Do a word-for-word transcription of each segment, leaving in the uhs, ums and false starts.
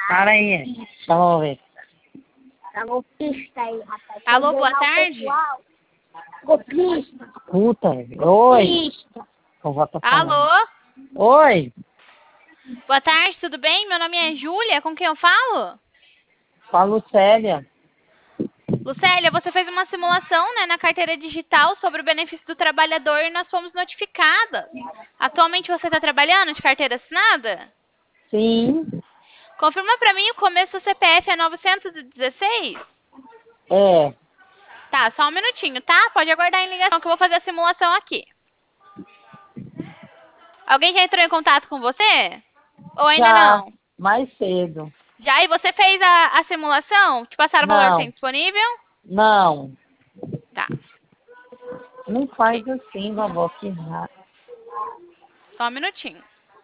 Para aí. Vamos ver. Alô, pista aí, rapaz. Alô, boa tarde. Alô, pista. Escuta. Oi. Pista. Eu vou tá falando. Alô? Oi. Boa tarde, tudo bem? Meu nome é Júlia, com quem eu falo? Falo Célia. Lucélia, você fez uma simulação, né, na carteira digital sobre o benefício do trabalhador e nós fomos notificadas. Atualmente você está trabalhando de carteira assinada? Sim. Confirma para mim o começo do C P F é novecentos e dezesseis? É. Tá, só um minutinho, tá? Pode aguardar em ligação que eu vou fazer a simulação aqui. Alguém já entrou em contato com você? Ou ainda Já. não? Mais cedo. Já? E você fez a, a simulação? Te passaram o valor que tem Não. disponível? Não. Tá, Não faz assim, vovó. Que raro. só um minutinho.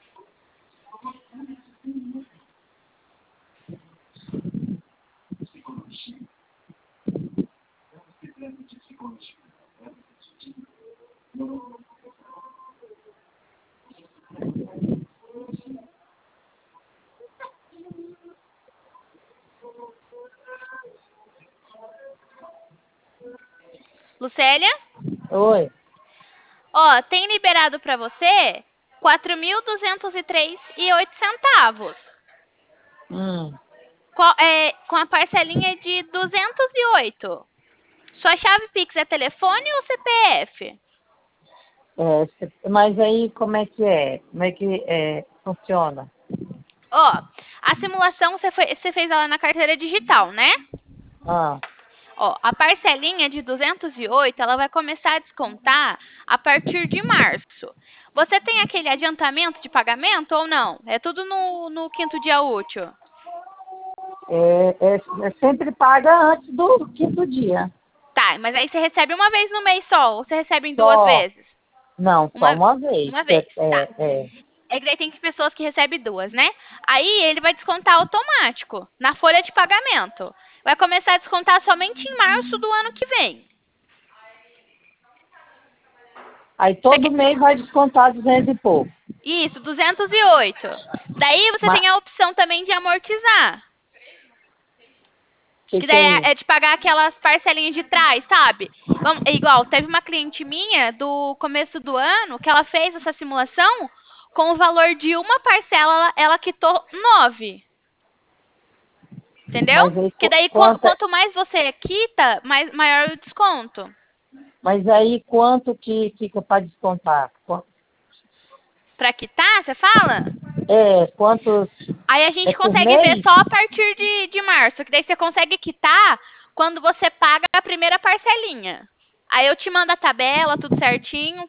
Lucélia? Oi. Ó, tem liberado para você quatro mil duzentos e três e oito centavos. Hum. Co- é, com a parcelinha de duzentos e oito. Sua chave Pix é telefone ou C P F? É, cê- mas aí como é que é? Como é que é, funciona? Ó, a simulação você, foi, você fez ela na carteira digital, né? Ah. Ó, a parcelinha de duzentos e oito, ela vai começar a descontar a partir de março. Você tem aquele adiantamento de pagamento ou não? É tudo no, no quinto dia útil. É, é, é sempre paga antes do quinto dia. Tá, mas aí você recebe uma vez no mês só, ou você recebe em duas Só. vezes? Não, só Uma, uma vez. uma É, vez, tá. é, é. É que daí tem pessoas que recebem duas, né? Aí ele vai descontar automático na folha de pagamento. Vai começar a descontar somente em março do ano que vem. Aí Você todo quer- mês vai descontar duzentos e pouco. Isso, duzentos e oito. Daí você Mas tem a opção também de amortizar. que Que que daí é é isso? é de pagar aquelas parcelinhas de trás, sabe? Vamos, é igual, teve uma cliente minha do começo do ano que ela fez essa simulação com o valor de uma parcela, ela, ela quitou nove. Entendeu? Mas aí Porque qu- daí qu- quanto, é- quanto mais você quita, mais, maior o desconto. mas aí quanto que fica para descontar? Qu- Pra quitar, você fala? É, quantos Aí a é gente por consegue ver mês? só a partir de, de março, que daí você consegue quitar quando você paga a primeira parcelinha. Aí eu te mando a tabela, tudo certinho.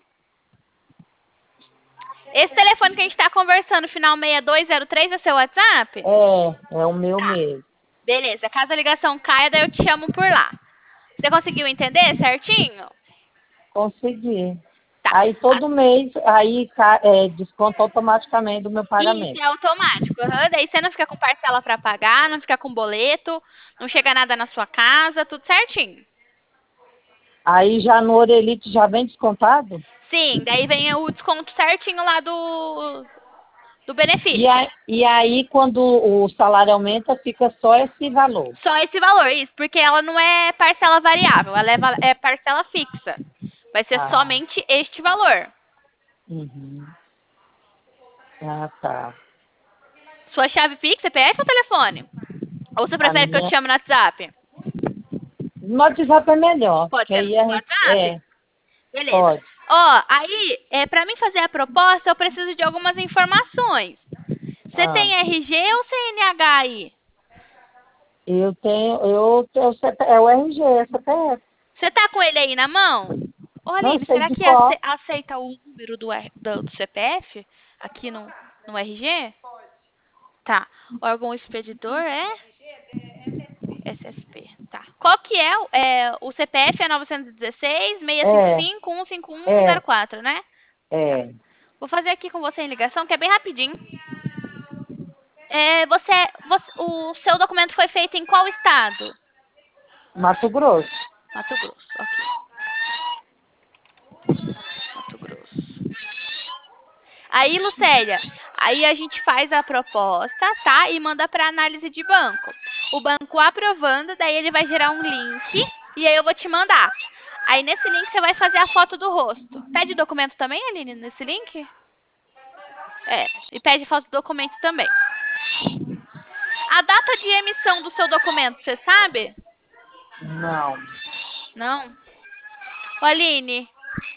Esse telefone que a gente tá conversando, final seis dois zero três, é seu WhatsApp? É, é o meu Tá. mesmo. Beleza, caso a ligação caia, daí eu te chamo por lá. Você conseguiu entender certinho? Consegui. Tá. Aí A- todo mês, aí ca- é, desconta automaticamente do meu Isso pagamento. é automático. Aham. Daí você não fica com parcela pra pagar, não fica com boleto, não chega nada na sua casa, tudo certinho. Aí já no Orelite já vem descontado? Sim, daí vem o desconto certinho lá do, do E, benefício. a, e aí quando o salário aumenta, fica só esse valor. Só esse valor, isso, porque ela não é parcela variável, ela é, va- é parcela fixa. Vai ser Ah, somente este valor. uhum. Ah, tá. Sua chave Pix, C P F ou telefone? Ou você A prefere que eu te minha. chame no WhatsApp? No WhatsApp é melhor, Pode que ser aí a no gente. WhatsApp? É, Beleza. pode. Ó, aí, é, para mim fazer a proposta, eu preciso de algumas informações. Você Ah, tem R G ou C N H aí? eu tenho. Eu tenho o C P é o R G, é C P F. Você tá com ele aí na mão? Ô, Não Aline, sei será de que ace- qual. aceita o número do, R- do, do C P F aqui no, no R G? Tá. Órgão expedidor é? S S P. Tá. Qual que é? o- é o C P F é nove um seis, seis cinco É, cinco, um cinco um zero é, quatro, né? Tá. é. Vou fazer aqui com você em ligação, que é bem rapidinho. É, você, você, o seu documento foi feito em qual estado? Mato Grosso. Mato Grosso, ok. Mato Grosso. Aí, Lucélia, Aí a gente faz a proposta, tá? E manda para análise de banco. O banco aprovando, daí ele vai gerar um link e aí eu vou te mandar. Aí nesse link você vai fazer a foto do rosto. Pede documento também, Aline, nesse link? É, e pede foto do documento também. A data de emissão do seu documento, você sabe? Não. Não? Ô, Aline,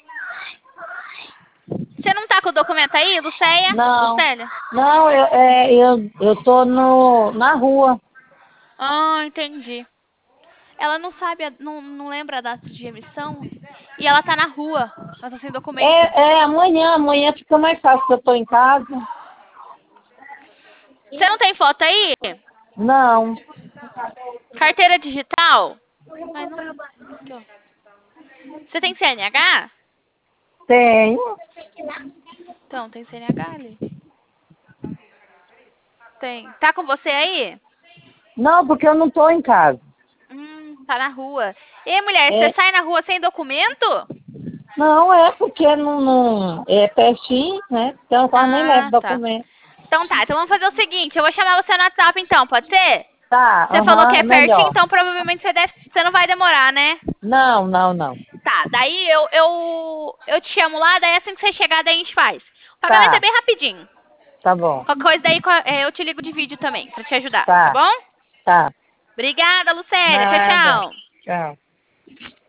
você não tá com o documento aí, Lucéia? Não. Lucélia? Não, eu, é, eu, eu tô no, na rua. Ah, entendi. Ela não sabe, a- não, não lembra a data de emissão e ela tá na rua, ela tá sem documento. É, é amanhã, amanhã fica mais fácil, porque eu tô em casa. Você não tem foto aí? Não. Carteira digital? Ai, não. Aqui, ó. Você tem C N H? Tenho. Então, tem C N H ali. Tem. Tá com você aí? Não, porque eu não tô em casa. Hum, tá na rua. E mulher, É. você sai na rua sem documento? Não, é porque não, não é pertinho, né? Então eu quase nem levo Ah, tá. documento. Então tá, então vamos fazer o seguinte, eu vou chamar você no WhatsApp então, pode ser? Tá, Você aham, falou que é é pertinho, melhor. então provavelmente você, deve, você não vai demorar, né? Não, não, não. Tá, daí eu, eu, eu te chamo lá, daí assim que você chegar, daí a gente faz. O pagamento Tá, é bem rapidinho. tá bom. Qualquer coisa daí co- é, eu te ligo de vídeo também, pra te ajudar, tá Tá, bom? tá. Obrigada, Lucélia. Tchau, Nada. tchau. Tchau.